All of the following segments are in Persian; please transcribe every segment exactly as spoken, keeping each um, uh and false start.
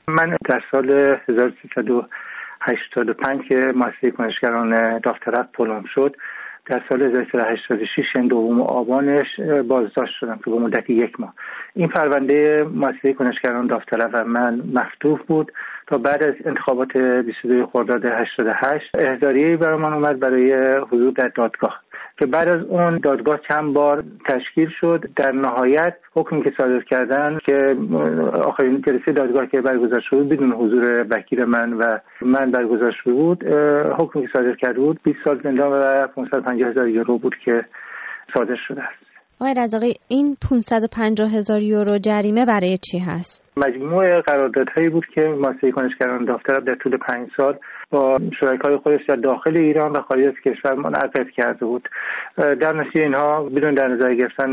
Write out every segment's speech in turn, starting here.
من در سال هزار و سیصد و هشتاد و پنج که مؤسسه کنشگران داوطلب پلم شد، در سال هزار و سیصد و هشتاد و شش دوم آبانش بازداشت شدم که به مدت یک ماه. این پرونده مؤسسه کنشگران داوطلب و من مفتوح بود تا بعد از انتخابات بیست و دو خرداد هشتاد و هشت احضاریه‌ای برام اومد برای حضور در دادگاه که بعد از اون دادگاه چند بار تشکیل شد. در نهایت حکمی که صادر کردن که آخرین جلسه دادگاه که برگزار شد بدون حضور وکیل من و من برگزار شده بود، حکمی که صادر کرده بود بیست سال زندان و پانصد و پنجاه هزار یورو بود که صادر شده است. آقای رزاقی، این پانصد و پنجاه هزار یورو جریمه برای چی هست؟ مجموع قراردادهایی بود که مؤسسه کنشگران داوطلب در طول پنج سال با شرکای خودش در داخل ایران و خارج از کشور منعقد کرده بود. در نتیجه اینها بدون در نظر گرفتن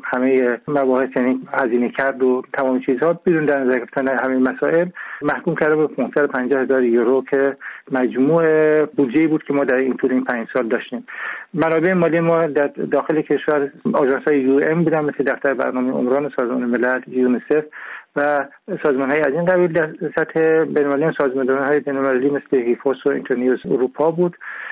همه مباحث، یعنی هزینه کرد و تمام چیزها، بدون در نظر گرفتن همه مسائل محکوم کرده به پانصد و پنجاه هزار یورو که مجموع بودجه‌ای بود که ما در این طول این پنج سال داشتیم. منابع مالی ما در داخل کشور آژانس‌های یو ام بودن، مثل دفتر برنامه عمران سازمان ملل، یونیسف و سازمان‌های از این قبیل. در سطح بین‌المللی سازمان‌های بین‌المللی مثل هیفوس و اینترنیوز اروپا بود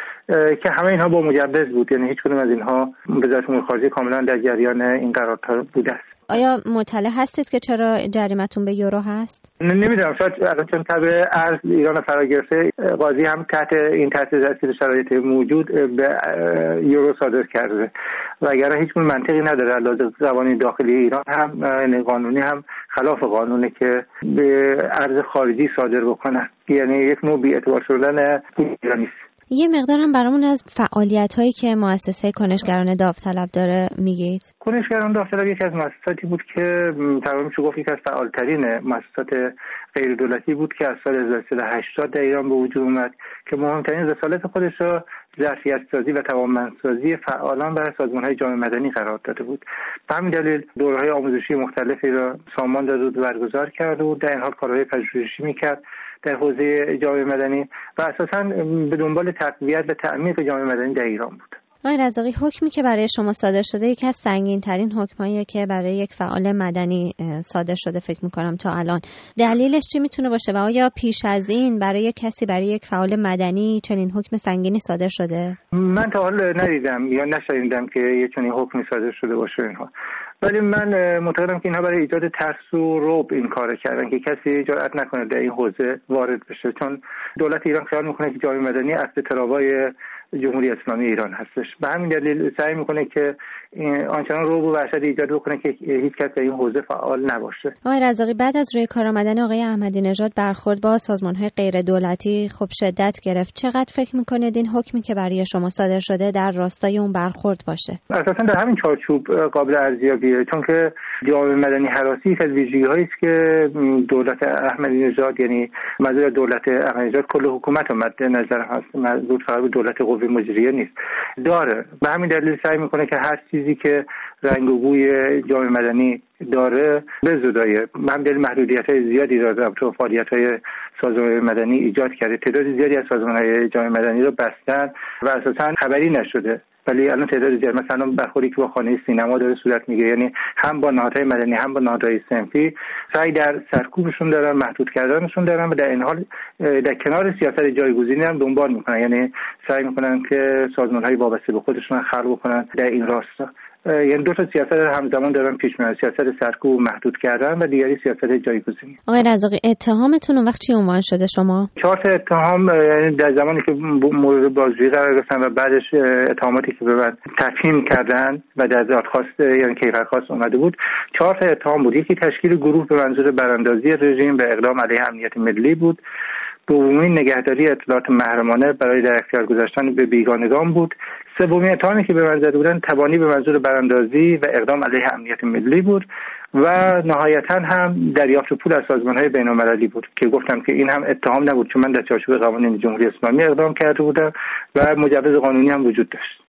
که همه اینها با مجوز بود، یعنی هیچ کدوم از اینها وزارت امور خارجه کاملا در جریان این قرارداد بوده است. آیا مطلع هستید که چرا جریمتون به یورو هست؟ نمیدونم، شاید الان چون تبع ارز ایران فرا گرفته، قاضی هم تحت این تحت تاثیر شرایط موجود به یورو صادر کرده و اگر هیچ گونه منطقی نداره علاوه قوانین داخلی ایران هم یعنی قانونی هم خلاف قانونه که به ارز خارجی صادر بکنه، یعنی یک نوع بی‌اعتبار شدن پول ایرانی است. یه مقدارم برامون از فعالیت‌هایی که مؤسسه کنشگران داوطلب داره میگید؟ کنشگران داوطلب یکی از مؤسساتی بود که تقریبا میشه گفت یکی از فعالترین مؤسسات غیر دولتی بود که از سال هزار و سیصد و هشتاد در ایران به وجود اومد که مهمترین رسالت خودش را ظرفیت‌سازی و توانمندسازی فعالان برای سازمان‌های جامعه مدنی قرار داده بود. به همین دلیل دوره‌های آموزشی مختلفی را سامان داده بود و برگزار کرده بود، در این حال کارهای پژوهشی می‌کرد در حوزه جامعه مدنی و اساساً به دنبال تقویت و تعمیق جامعه مدنی در ایران بود. آقای رزاقی، حکمی که برای شما صادر شده یکی از سنگین‌ترین حکماییه که برای یک فعال مدنی صادر شده فکر می‌کنم تا الان. دلیلش چی میتونه باشه و آیا پیش از این برای کسی برای یک فعال مدنی چنین حکم سنگینی صادر شده؟ من تا حالا ندیدم یا نشنیدم که یه چنین حکمی صادر شده باشه اینها. ولی من معتقدم که اینها برای ایجاد ترس و رعب این کارو کردن که کسی جرئت نکنه در این حوزه وارد بشه، چون دولت ایران خیال میکنه که جامعه مدنی اصل تراوای جمهوری اسلامی ایران هستش. به همین دلیل سعی میکنه که آنچنان رعب و وحشت ایجاد بکنه که هیچ کس در این حوزه فعال نباشه. آقای رزاقی، بعد از روی کار آمدن آقای احمدی نژاد برخورد با سازمان‌های غیر دولتی خب شدت گرفت. چقدر فکر میکنید این حکمی که برای شما صادر شده در راستای اون برخورد باشه؟ اساساً در همین چارچوب قابل ارزیابیه، چون که جامعه مدنی هراسی یک از ویژگی‌هایی است که دولت احمدی نژاد، یعنی منظور دولت احمدی نژاد کل حکومت مد نظر هست، منظور فقط دولت قوه مجریه نیست، داره. به همین دلیل سعی میکنه که هر چیزی که رنگ و بوی جامعه مدنی داره بزودایه. به همین دلیل محدودیت‌های زیادی را در فعالیت‌های سازمان مدنی ایجاد کرده. تعداد زیادی از سازمان‌های جامعه مدنی رو بستن و اساساً خبری نشده، ولی الان تعداد زیاد مثلا برخوردی که با خانه سینما داره صورت میگیره، یعنی هم با نهادهای مدنی هم با نهادهای صنفی سعی در سرکوبشون دارن، محدود کردنشون دارن و در این حال در کنار سیاست جایگزینی هم دنبال میکنن، یعنی سعی میکنن که سازمان‌های وابسته به خودشون خلق بکنن در این راستا. یعنی دو تا سیاست همزمان دارن پیش میرن، سیاست سرکوب و محدود کردن و دیگری سیاست جایگزینی. آقای رزاقی، اتهامتون اون وقت چی عنوان شده شما؟ چهار تا اتهام، یعنی در زمانی که مورد بازجویی قرار گرفتن و بعدش اتهاماتی که به من تفهیم کردن و در دادخواست یعنی کیفرخواست اومده بود، چهار تا اتهام بود. یکی تشکیل گروه به منظور براندازی رژیم و اقدام علیه امنیت ملی بود. دومین نگهداری اطلاعات محرمانه برای در اختیار گذاشتن به بیگانگان بود. سومین اتهامی که به من زده بودن تبانی به منظور براندازی و اقدام علیه امنیت ملی بود و نهایتا هم دریافت پول از سازمان‌های بین‌المللی بود که گفتم که این هم اتهام نبود، چون من در چارچوب قوانین جمهوری اسلامی اقدام کرده بودم و مجوز قانونی هم وجود داشت.